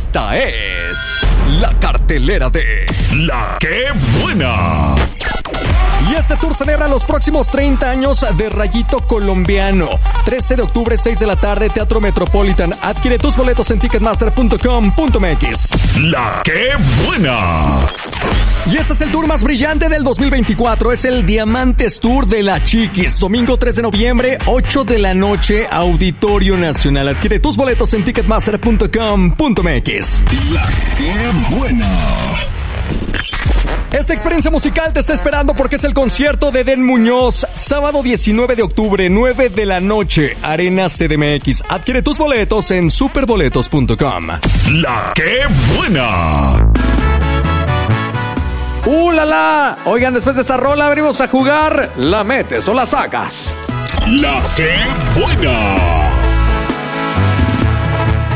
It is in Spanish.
Esta es la cartelera de La Qué Buena. Y este tour celebra los próximos 30 años de Rayito Colombiano. 13 de octubre, 6 de la tarde, Teatro Metropolitan. Adquiere tus boletos en ticketmaster.com.mx. La Qué Buena. Y este es el tour más brillante del 2024. Es el Diamantes Tour de La Chiquis. Domingo 3 de noviembre, 8 de la noche, Auditorio Nacional. Adquiere tus boletos en ticketmaster.com.mx. La Qué Buena. Esta experiencia musical te está esperando porque es el concierto de Den Muñoz. Sábado 19 de octubre, 9 de la noche, Arena CDMX. Adquiere tus boletos en superboletos.com. La Qué Buena. La la. Oigan, después de esta rola venimos a jugar. ¿La metes o la sacas? La Qué Buena.